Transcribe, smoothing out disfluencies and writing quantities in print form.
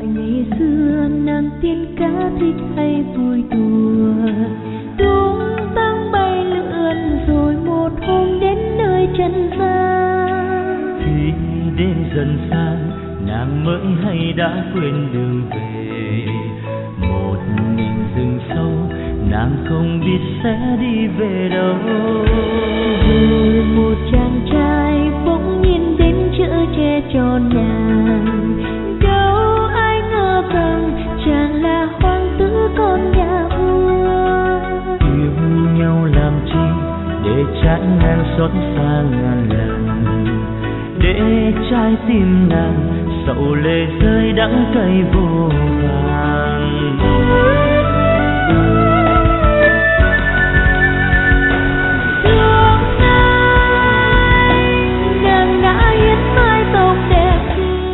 lại ngày xưa nàng tiên cá thích hay vui đùa, tung tăng bay lượn rồi một hôm đến nơi trần gian. Khi đêm dần xa nàng mới hay đã quên đường về, một mình rừng sâu nàng không biết sẽ đi về đâu. Rồi một chàng trai bỗng nhiên đến chở che cho nàng, đâu ai ngờ rằng chàng là hoàng tử con nhà vua. Yêu nhau làm chi để chán ngàn xót xa ngàn lần, để trái tim nàng sầu lệ rơi đắng cay vô